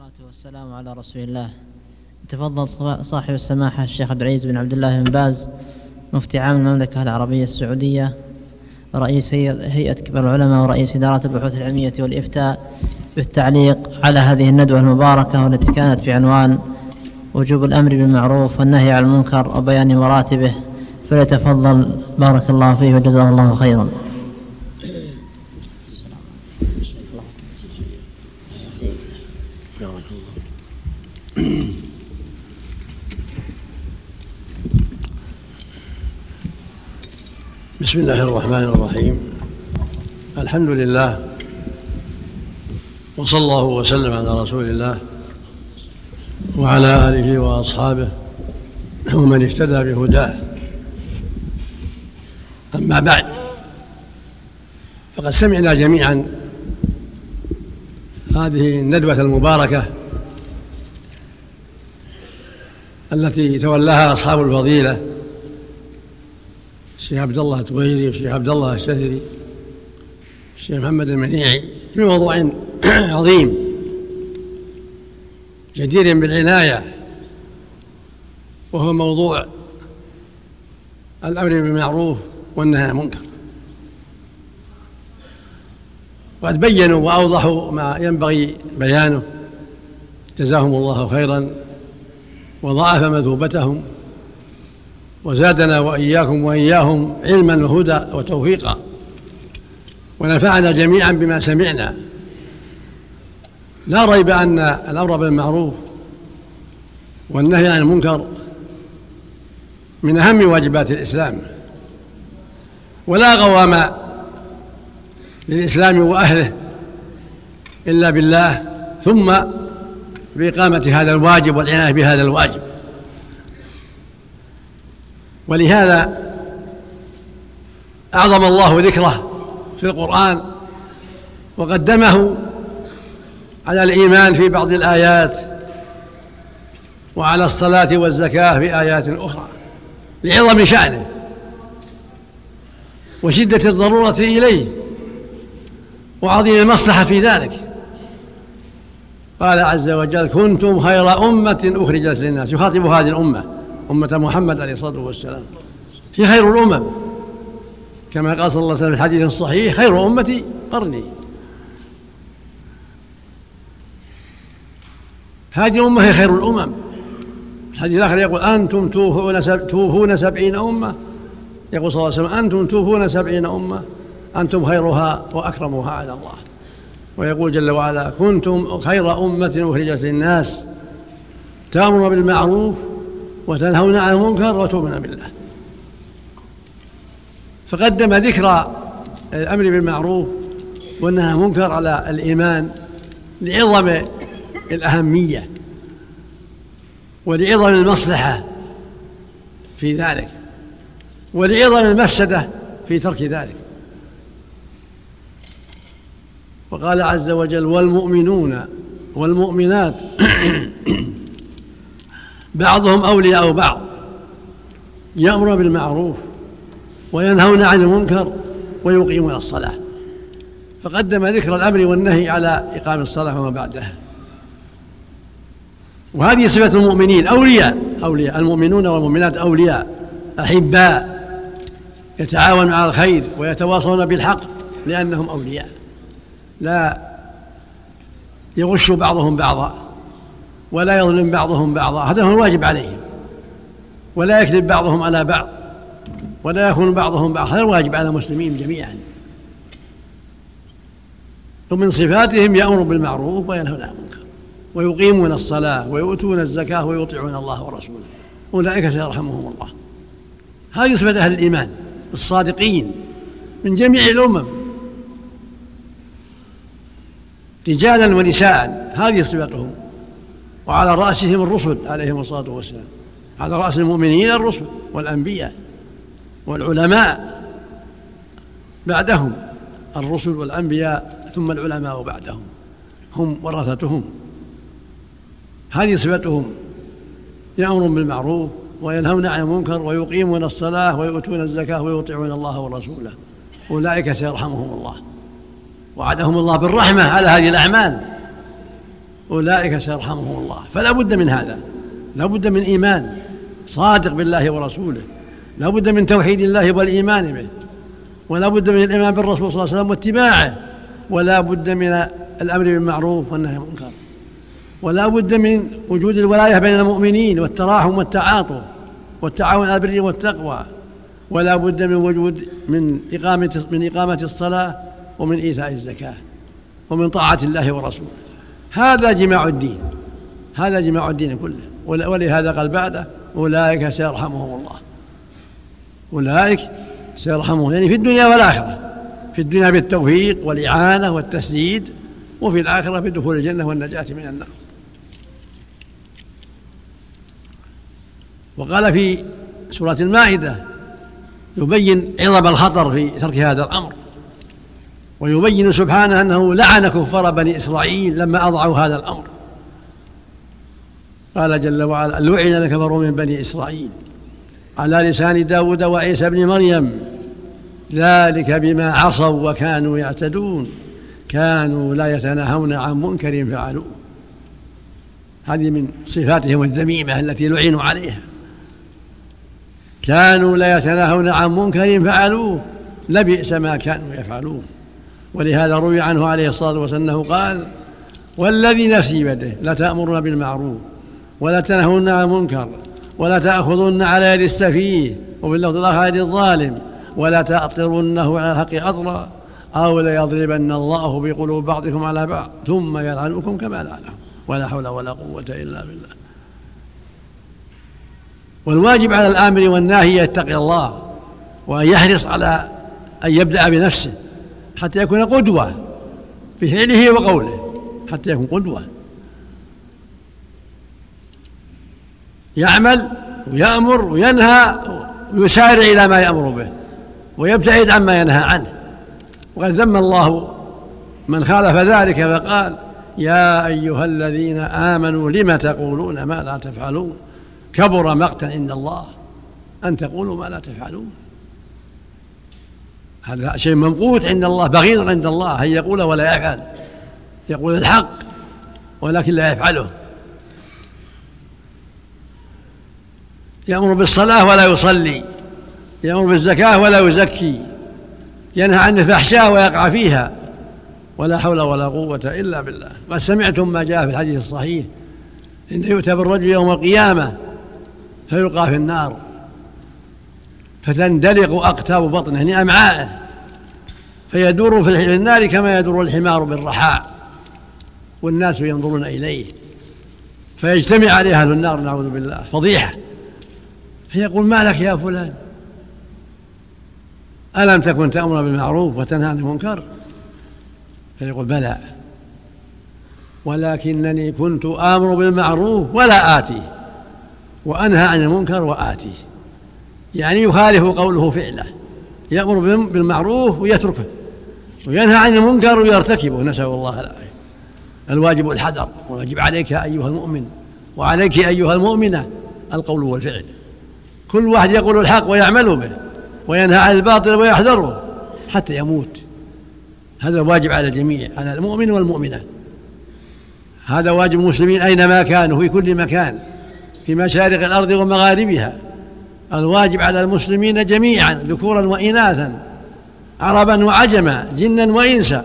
والصلاة والسلام على رسول الله. تفضل صاحب السماحة الشيخ عبد العزيز بن عبد الله بن باز مفتي عام المملكة العربية السعودية رئيس هيئة كبار العلماء ورئيس إدارة البحوث العلمية والإفتاء بالتعليق على هذه الندوة المباركة والتي كانت بعنوان وجوب الأمر بالمعروف والنهي عن المنكر وبيان مراتبه، فليتفضل بارك الله فيه وجزاه الله خيرا. بسم الله الرحمن الرحيم. الحمد لله وصلى الله وسلم على رسول الله وعلى آله وأصحابه ومن اهتدى بهداه. أما بعد، فقد سمعنا جميعا هذه الندوة المباركة التي تولاها أصحاب الفضيلة الشيخ عبد الله التويري والشيخ عبد الله الشثري الشيخ محمد المنيعي في موضوع عظيم جدير بالعناية، وهو موضوع الأمر بالمعروف والنهي عن المنكر. وقد بينوا وأوضحوا ما ينبغي بيانه، جزاهم الله خيرا وضاعف مثوبتهم وزادنا وإياكم وإياهم علما وهدى وتوفيقا، ونفعنا جميعا بما سمعنا. لا ريب أن الأمر بالمعروف والنهي عن المنكر من أهم واجبات الإسلام، ولا قوام للإسلام وأهله إلا بالله، ثم بإقامة هذا الواجب والعناية بهذا الواجب. ولهذا أعظم الله ذكره في القرآن وقدمه على الإيمان في بعض الآيات، وعلى الصلاة والزكاة في آيات أخرى، لعظم شأنه وشدة الضرورة إليه وعظيم المصلحة في ذلك. قال عز وجل: كنتم خير أمة أخرجت للناس، يخاطب هذه الأمة، أمة محمد عليه الصلاة والسلام، في خير الأمم، كما قال صلى الله عليه وسلم في الحديث الصحيح: خير أمتي قرني. هذه الأمة هي خير الأمم. الحديث الآخر يقول: أنتم توفون 70 أمة، يقول صلى الله عليه وسلم: أنتم توفون 70 أمة، أنتم خيرها وأكرمها على الله. ويقول جل وعلا: كنتم خير أمة أخرجت للناس تأمرون بالمعروف وتنهون عن المنكر وتؤمنون بالله. فقدم ذكر الأمر بالمعروف والنهي عن المنكر على الإيمان لعظم الأهمية ولعظم المصلحة في ذلك ولعظم المفسدة في ترك ذلك. وقال عز وجل: والمؤمنون والمؤمنات بعضهم أولياء بعض يأمرون بالمعروف وينهون عن المنكر ويقيمون الصلاة. فقدم ذكر الأمر والنهي على إقام الصلاة وما بعدها. وهذه صفة المؤمنين، أولياء المؤمنون والمؤمنات أولياء أحباء يتعاونون على الخير ويتواصلون بالحق لأنهم أولياء، لا يغش بعضهم بعضا ولا يظلم بعضهم بعضا، هذا هو الواجب عليهم، ولا يكذب بعضهم على بعض ولا يخون بعضهم بعض، هذا الواجب على المسلمين جميعا. ومن صفاتهم يأمر بالمعروف وينهون عن المنكر ويقيمون الصلاة ويؤتون الزكاة ويطيعون الله ورسوله، أولئك سيرحمهم الله. هذه صفة أهل الإيمان الصادقين من جميع الأمم، رجالا ونساء، هذه صفتهم. وعلى رأسهم الرسل عليهم الصلاة والسلام، على رأس المؤمنين الرسل والأنبياء والعلماء بعدهم، الرسل والأنبياء ثم العلماء بعدهم، هم ورثتهم. هذه صفتهم، يأمرون بالمعروف وينهون عن المنكر ويقيمون الصلاة ويؤتون الزكاة ويطيعون الله ورسوله، أولئك سيرحمهم الله. وعدهم الله بالرحمة على هذه الأعمال، أولئك سيرحمهم الله. فلا بد من هذا، لا بد من إيمان صادق بالله ورسوله، لا بد من توحيد الله والإيمان به، ولا بد من الإيمان بالرسول صلى الله عليه وسلم واتباعه، ولا بد من الأمر بالمعروف والنهي عن المنكر، ولا بد من وجود الولاية بين المؤمنين والتراحم والتعاطف والتعاون على البر والتقوى، ولا بد من وجود من إقامة الصلاة ومن إيتاء الزكاة ومن طاعة الله ورسوله. هذا جماع الدين، هذا جماع الدين كله. ولهذا قال بعده أولئك سيرحمهم الله. أولئك سيرحمهم يعني في الدنيا والآخرة، في الدنيا بالتوفيق والإعانة والتسديد، وفي الآخرة بدخول الجنة والنجاة من النار. وقال في سورة المائدة يبين عظم الخطر في ترك هذا الأمر، ويبين سبحانه أنه لعن كفار بني إسرائيل لما أضعوا هذا الأمر. قال جل وعلا لعن الكفار من بني إسرائيل على لسان داود وعيسى بن مريم ذلك بما عصوا وكانوا يعتدون كانوا لا يتناهون عن منكر فعلوه. هذه من صفاتهم الذميمة التي لعنوا عليها، كانوا لا يتناهون عن منكر فعلوه لبئس ما كانوا يفعلون. ولهذا روي عنه عليه الصلاة والسلام أنه قال والذي نفسي بيده لتأمرون بالمعروف ولا تنهون عن المنكر ولا تأخذن على يد السفيه وباللفظ الآخر يد الظالم ولا تأطرنه على الحق أطرا أو ليضربن الله بقلوب بعضكم على بعض ثم يلعنكم كما لعنهم ولا حول ولا قوة إلا بالله. والواجب على الآمر والناهي يتقي الله وأن يحرص على أن يبدأ بنفسه حتى يكون قدوة بفعله وقوله، حتى يكون قدوة، يعمل ويأمر وينهى ويسارع إلى ما يأمر به ويبتعد عما ينهى عنه. وقد ذم الله من خالف ذلك فقال يا أيها الذين آمنوا لم تقولون ما لا تفعلون كبر مقتا عند الله أن تقولوا ما لا تفعلون. هذا شيء ممقوت عند الله، بغيض عند الله أن يقول ولا يفعل، يقول الحق ولكن لا يفعله، يأمر بالصلاة ولا يصلي، يأمر بالزكاة ولا يزكي، ينهى عن الفحشاء ويقع فيها، ولا حول ولا قوة إلا بالله. قد سمعتم ما جاء في الحديث الصحيح إن يؤتى بالرجل يوم القيامة فيلقى في النار فتندلق أقتاب بطنه يعني أمعاءه فيدور في النار كما يدور الحمار بالرحاء والناس ينظرون إليه فيجتمع عليه أهل النار نعوذ بالله فضيحة، فيقول ما لك يا فلان ألم تكن تأمر بالمعروف وتنهى عن المنكر؟ فيقول بلى ولكنني كنت آمر بالمعروف ولا آتيه وأنهى عن المنكر وآتيه، يعني يخالف قوله فعله، يأمر بالمعروف ويتركه وينهى عن المنكر ويرتكبه، نسأل الله العافية. الواجب الحذر، والواجب عليك أيها المؤمن وعليك أيها المؤمنة القول والفعل، كل واحد يقول الحق ويعمل به وينهى عن الباطل ويحذره حتى يموت. هذا واجب على الجميع، على المؤمن والمؤمنة، هذا واجب المسلمين أينما كانوا في كل مكان في مشارق الأرض ومغاربها. الواجب على المسلمين جميعا ذكورا وإناثا عربا وعجما جنا وإنسا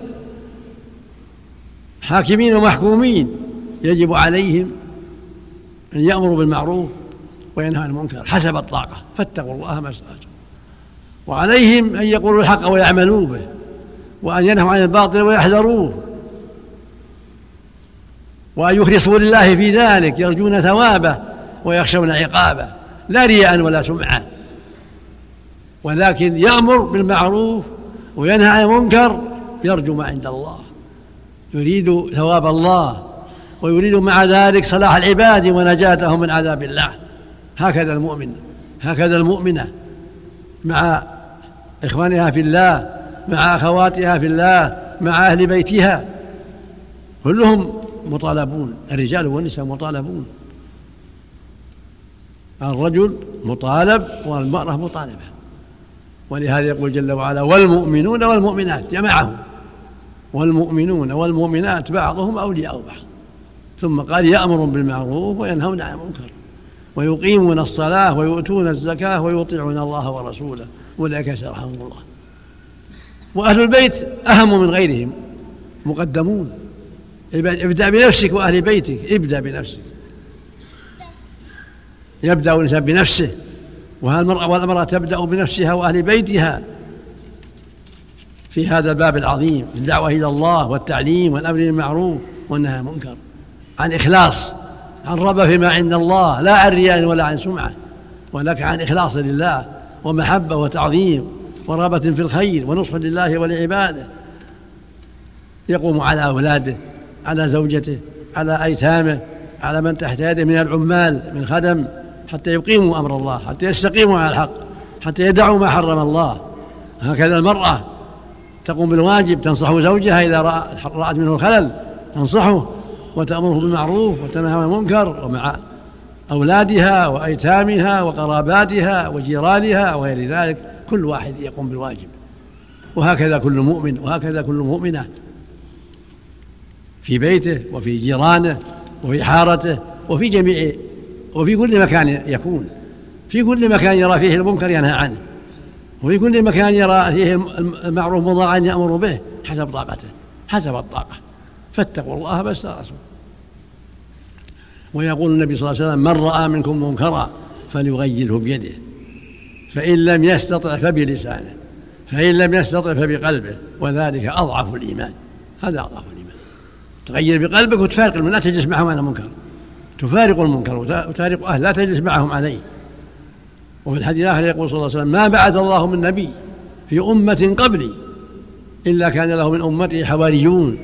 حاكمين ومحكومين، يجب عليهم أن يأمروا بالمعروف وينهوا عن المنكر حسب الطاقة، فاتقوا الله ما استطعتم. وعليهم أن يقولوا الحق ويعملوا به وأن ينهوا عن الباطل ويحذروه وأن يخلصوا لله في ذلك يرجون ثوابه ويخشون عقابه لا رياء ولا سمعة، ولكن يأمر بالمعروف وينهى عن المنكر يرجو ما عند الله، يريد ثواب الله ويريد مع ذلك صلاح العباد ونجاتهم من عذاب الله. هكذا المؤمن، هكذا المؤمنة مع إخوانها في الله، مع أخواتها في الله، مع أهل بيتها، كلهم مطالبون، الرجال والنساء مطالبون، الرجل مطالب والمرأة مطالبة. ولهذا يقول جل وعلا والمؤمنون والمؤمنات، جمعهم، والمؤمنون والمؤمنات بعضهم أولياء بعض، ثم قال يأمر بالمعروف وينهون عن المنكر ويقيمون الصلاة ويؤتون الزكاة ويطيعون الله ورسوله أولئك سيرحمهم الله. وأهل البيت أهم من غيرهم، مقدمون. ابدأ بنفسك وأهل بيتك، ابدأ بنفسك. يبدأ الإنسان بنفسه، والمرأة تبدأ بنفسها وأهل بيتها في هذا الباب العظيم، الدعوة إلى الله والتعليم والأمر بالمعروف والنهي عن المنكر، عن إخلاص، عن رغبة فيما عند الله، لا عن رياء ولا عن سمعة، ولكن عن إخلاص لله ومحبة وتعظيم ورغبة في الخير ونصح لله ولعباده. يقوم على أولاده، على زوجته، على أيتامه، على من تحت يده من العمال من خدم، حتى يقيموا أمر الله، حتى يستقيموا على الحق، حتى يدعوا ما حرم الله. هكذا المرأة تقوم بالواجب، تنصح زوجها إذا رأت منه الخلل، تنصحه وتأمره بالمعروف وتنهى عن المنكر، ومع أولادها وأيتامها وقراباتها وجيرانها وغير ذلك، كل واحد يقوم بالواجب. وهكذا كل مؤمن، وهكذا كل مؤمنة في بيته وفي جيرانه وفي حارته وفي كل مكان يكون، في كل مكان يرى فيه المنكر ينهى عنه، وفي كل مكان يرى فيه المعروف مضاعا يأمر به حسب طاقته، حسب الطاقة. فاتقوا الله ما استطعتم. ويقول النبي صلى الله عليه وسلم: من رأى منكم منكرا فليغيره بيده، فإن لم يستطع فبلسانه، فإن لم يستطع فبقلبه، وذلك أضعف الإيمان. هذا أضعف الإيمان. تغير بقلبك وتفارق المنكر، لا تجلس معهم على المنكر، تفارق المنكر وتفارق أهل، لا تجلس معهم عليه. وفي الحديث الآخر يقول صلى الله عليه وسلم: ما بعث الله من نبي في أمة قبلي إلا كان له من أمته حواريون،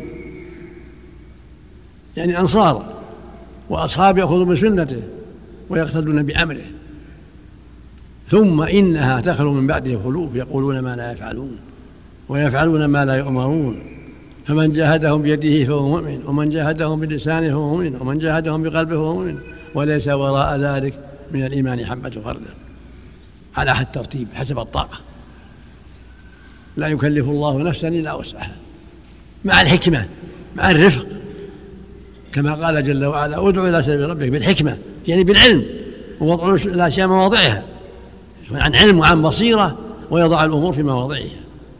يعني أنصار وأصحاب يأخذون بسنته ويقتدون بأمره، ثم إنها تخلو من بعده خلوف يقولون ما لا يفعلون ويفعلون ما لا يؤمرون، فمن جاهدهم بيده فهو مؤمن، ومن جاهدهم بلسانه فهو مؤمن، ومن جاهدهم بقلبه فهو مؤمن، وليس وراء ذلك من الإيمان حبة خردل. على حد ترتيب حسب الطاقة، لا يكلف الله نفسا إلا وسعها، مع الحكمة، مع الرفق، كما قال جل وعلا: ادعو إلى سبيل ربك بالحكمة، يعني بالعلم، ووضع الأشياء مواضعها، عن علم وعن بصيرة، ويضع الأمور في مواضعها.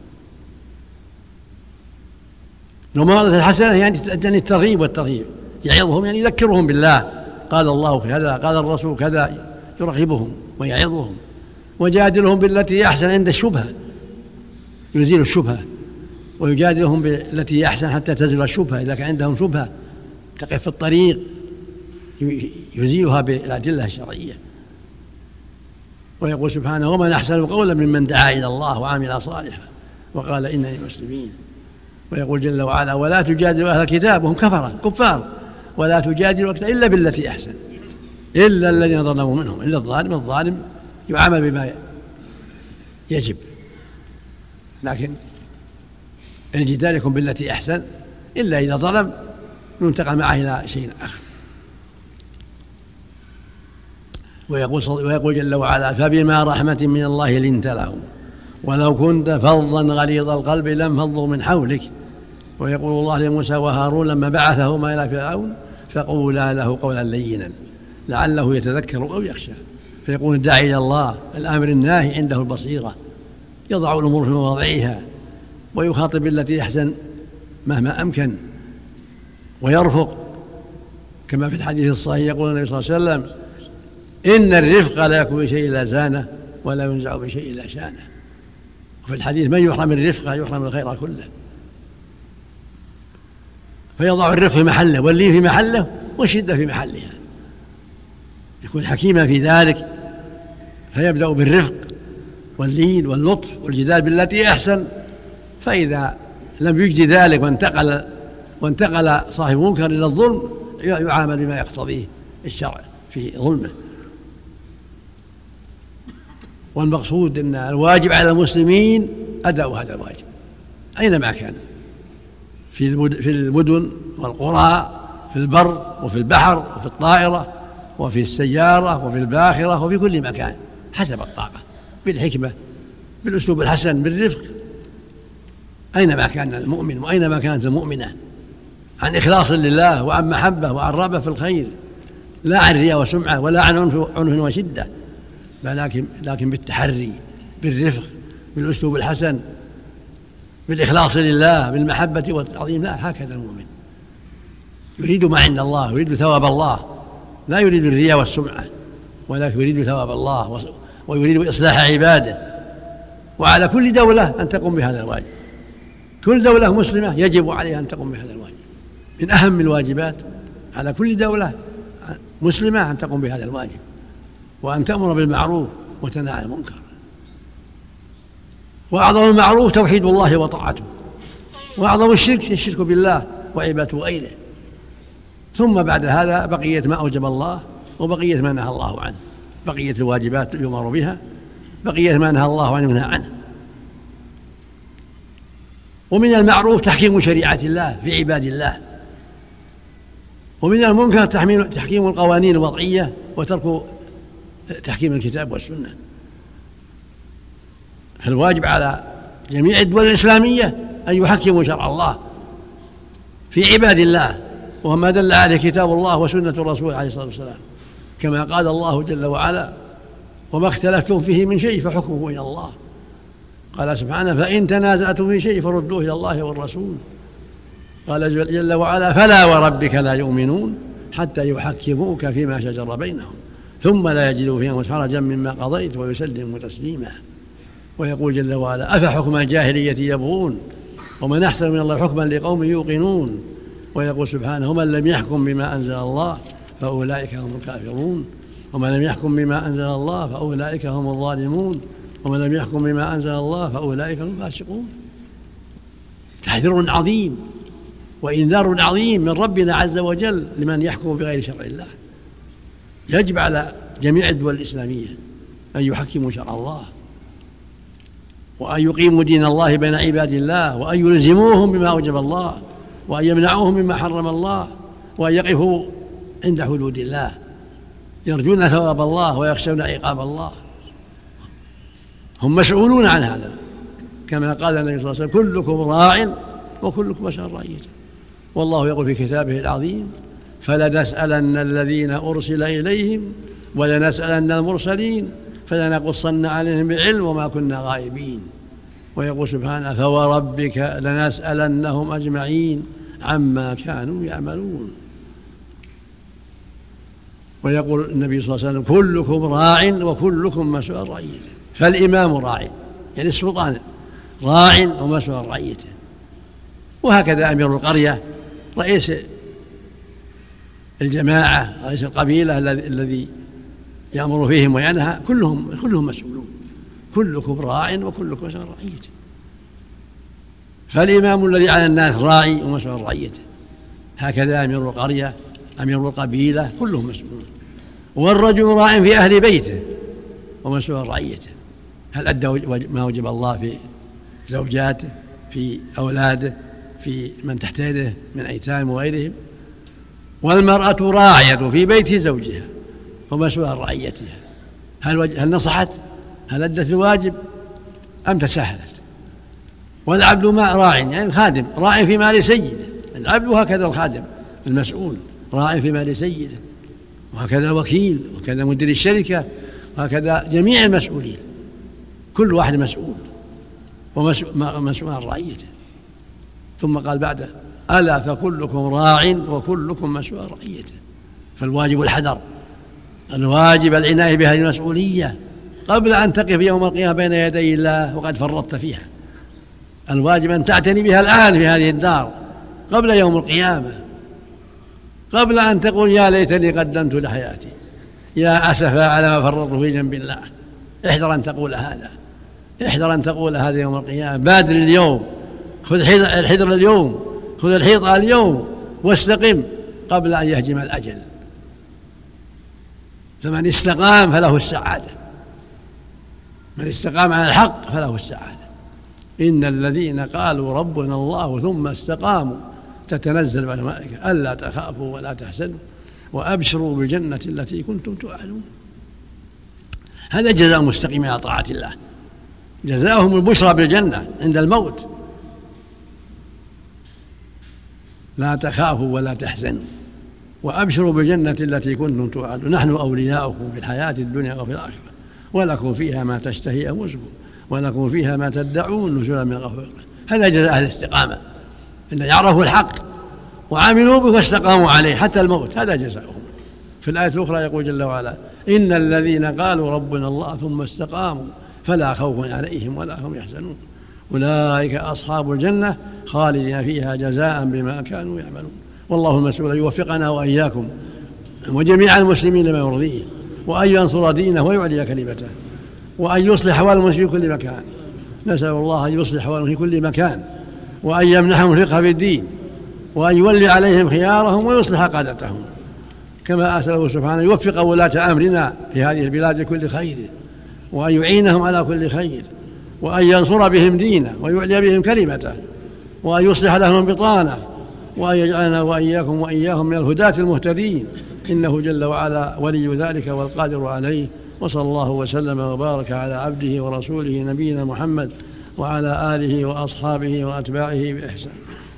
ومواضع الحسنة يعني الترغيب والترهيب، يعظهم يعني يذكرهم بالله، قال الله كذا، قال الرسول كذا، يرغبهم ويعظهم. وجادلهم بالتي أحسن عند الشبهة، يزيل الشبهة، ويجادلهم بالتي أحسن حتى تزول الشبهة. إذا كان عندهم شبهة تقف في الطريق يزيلها بالأدلة الشرعية. ويقول سبحانه: ومن أحسن قولا ممن دعا إلى الله وعمل صالحا وقال إنني مسلمين. ويقول جل وعلا: ولا تجادلوا أهل الكتاب وهم كفار ولا تجادلوا إلا بالتي أحسن، إلا الذين ظلموا منهم، إلا الظالم يعامل بما يجب، لكن الجدال يكون بالتي أحسن، إلا إذا ظلم ينتقل معه إلى شيء آخر. ويقول جل وعلا: فبما رحمة من الله لنت لهم ولو كنت فظا غليظ القلب لانفضوا من حولك. ويقول الله لموسى وهارون لما بعثهما إلى فرعون: فقولا له قولا لينا لعله يتذكر أو يخشى. فيقول الداعي إلى الله الآمر الناهي عنده البصيرة، يضع الأمور في مواضعها ويخاطب التي أحسن مهما أمكن، ويرفق، كما في الحديث الصحيح يقول النبي صلى الله عليه وسلم: إن الرفق لا يكون بشيء إلا زانه ولا ينزع بشيء إلا شانه. وفي الحديث: من يحرم الرفق يحرم الخير كله. فيضع الرفق في محله واللين في محله والشدة في محلها، يكون حكيما في ذلك، فيبدأ بالرفق واللين واللطف والجدال بالتي أحسن. فإذا لم يجد ذلك وانتقل صاحب منكر إلى الظلم يعامل بما يقتضيه الشرع في ظلمه. والمقصود أن الواجب على المسلمين أداء هذا الواجب أينما كان، في المدن والقرى، في البر وفي البحر وفي الطائرة وفي السيارة وفي الباخرة وفي كل مكان، حسب الطاقة، بالحكمة، بالأسلوب الحسن، بالرفق، أينما كان المؤمن وأينما كانت المؤمنة. عن إخلاص لله وعن محبة وعن رغبة في الخير، لا عن رياء وسمعة ولا عن عنف وشدة، لكن بالتحري، بالرفق، بالأسلوب الحسن، بالإخلاص لله، بالمحبة والتعظيم. لا، هكذا المؤمن يريد ما عند الله، يريد ثواب الله، لا يريد الرياء والسمعة، ولكن يريد ثواب الله ويريد إصلاح عباده. وعلى كل دولة أن تقوم بهذا الواجب. كل دولة مسلمة يجب عليها أن تقوم بهذا الواجب، من أهم الواجبات على كل دولة مسلمة أن تقوم بهذا الواجب، وأن تأمر بالمعروف وتنهى عن المنكر. وأعظم المعروف توحيد الله وطاعته، وأعظم الشرك بالله وعبادة غيره. ثم بعد هذا بقية ما أوجب الله وبقية ما نهى الله عنه، بقية الواجبات يؤمر بها، بقية ما نهى الله عنه وينهى عنه. ومن المعروف تحكيم شريعة الله في عباد الله، ومن المنكر تحكيم القوانين الوضعية وترك تحكيم الكتاب والسنة. فالواجب على جميع الدول الإسلامية أن يحكموا شرع الله في عباد الله، وما دل عليه كتاب الله وسنة الرسول عليه الصلاة والسلام، كما قال الله جل وعلا: وما اختلفتم فيه من شيء فحكمه إلى الله. قال سبحانه: فإن تنازعتم في شيء فردوه إلى الله والرسول. قال جل وعلا: فلا وربك لا يؤمنون حتى يحكموك فيما شجر بينهم ثم لا يجدوا في أنفسهم حرجا مما قضيت ويسلموا تسليما. ويقول جل وعلا: أفحكم الجاهلية يبغون ومن أحسن من الله حكما لقوم يوقنون. ويقول سبحانه: ومن لم يحكم بما أنزل الله فأولئك هم الكافرون ومن لم يحكم بما أنزل الله فأولئك هم الظالمون ومن لم يحكم بما أنزل الله فأولئك هم الفاسقون. تحذير عظيم وإنذار عظيم من ربنا عز وجل لمن يحكم بغير شرع الله. يجب على جميع الدول الإسلامية أن يحكموا شرع الله، وأن يقيموا دين الله بين عباد الله، وأن يلزموهم بما أوجب الله، وأن يمنعوهم مما حرم الله، وأن يقفوا عند حدود الله، يرجون ثواب الله ويخشون عقاب الله. هم مسؤولون عن هذا، كما قال النبي صلى الله عليه وسلم: كلكم راع وكلكم مسؤول عن رعيته. والله يقول في كتابه العظيم: فلنسألن الذين أرسل إليهم ولنسألن المرسلين فلنقصن عليهم بعلم وما كنا غائبين. ويقول سبحانه: فوربك لنسألنهم أجمعين عما كانوا يعملون. ويقول النبي صلى الله عليه وسلم: كلكم راع وكلكم مسؤول عن رعيته. فالإمام راع، يعني السلطان راع ومسؤول عن رعيته. وهكذا أمير القرية، رئيس الجماعة، رئيس القبيلة الذي يأمر فيهم وينهى، كلهم مسؤولون. كلكم راع وكلكم مسؤول عن رعيته. فالإمام الذي على الناس راعي ومسؤول عن رعيته، هكذا أمير القرية، أمير القبيلة، كلهم مسؤولون. والرجل راع في أهل بيته ومسؤول عن رعيته، هل أدى ما وجب الله في زوجاته، في أولاده، في من تحت يده من أيتام وغيرهم. والمرأة راعية في بيت زوجها ومسؤول عن رعيتها، هل نصحت، هل أدت الواجب أم تساهلت. والعبد راع، يعني الخادم راع في مال سيده، العبد هكذا الخادم المسؤول راع في مال سيده، وهكذا الوكيل، وهكذا مدير الشركة، وهكذا جميع المسؤولين، كل واحد مسؤول ومسؤول عن رعيته. ثم قال بعده: ألا فكلكم راع وكلكم مسؤول عن رعيته. فالواجب الحذر، الواجب العناية بهذه المسؤولية قبل أن تقف يوم القيامة بين يدي الله وقد فرطت فيها. الواجب أن تعتني بها الآن في هذه الدار قبل يوم القيامة، قبل أن تقول: يا ليتني قدمت لحياتي، يا أسفا على ما فرطت في جنب الله. احذر أن تقول هذا، احذر أن تقول هذا يوم القيامة. بادر اليوم، خذ الحذر اليوم، خذ الحيطة اليوم، واستقم قبل أن يهجم الأجل. فمن استقام فله السعادة، من استقام على الحق فله السعادة. إن الذين قالوا ربنا الله ثم استقاموا تتنزل على الملائكة ألا تخافوا ولا تحزنوا وأبشروا بالجنة التي كنتم توعدون. هذا جزاء المستقيمين على طاعة الله، جزاؤهم البشرى بالجنة عند الموت. لا تخافوا ولا تحزنوا وأبشروا بالجنة التي كنتم توعدون نحن أولياؤكم في الحياة الدنيا وفي الآخرة ولكم فيها ما تشتهي أنفسكم ولكم فيها ما تدعون نزلا من غفور. هذا جزاء أهل الاستقامة إن يعرفوا الحق وعملوا به واستقاموا عليه حتى الموت، هذا جزاؤهم. في الآية الأخرى يقول جل وعلا إن الذين قالوا ربنا الله ثم استقاموا فلا خوف عليهم ولا هم يحزنون أولئك أصحاب الجنة خالدين فيها جزاء بما كانوا يعملون. والله المسؤول يوفقنا وإياكم وجميع المسلمين لما يرضيه وأن ينصر دينه ويعلي كلمته وأن يصلح أحوال المسلمين في كل مكان. نسأل الله أن يصلح أحوالهم في كل مكان وأن يمنحهم الفقه في الدين وأن يولي عليهم خيارهم ويصلح قادتهم كما أسأله سبحانه يوفق ولاة أمرنا في هذه البلاد لكل خير وأن يعينهم على كل خير وأن ينصر بهم دينه ويعلي بهم كلمته وأن يصلح لهم بطانه وأن يجعلنا وإياهم من الهداة المهتدين إنه جل وعلا ولي ذلك والقادر عليه. وصلى الله وسلم وبارك على عبده ورسوله نبينا محمد وعلى آله وأصحابه وأتباعه بإحسان.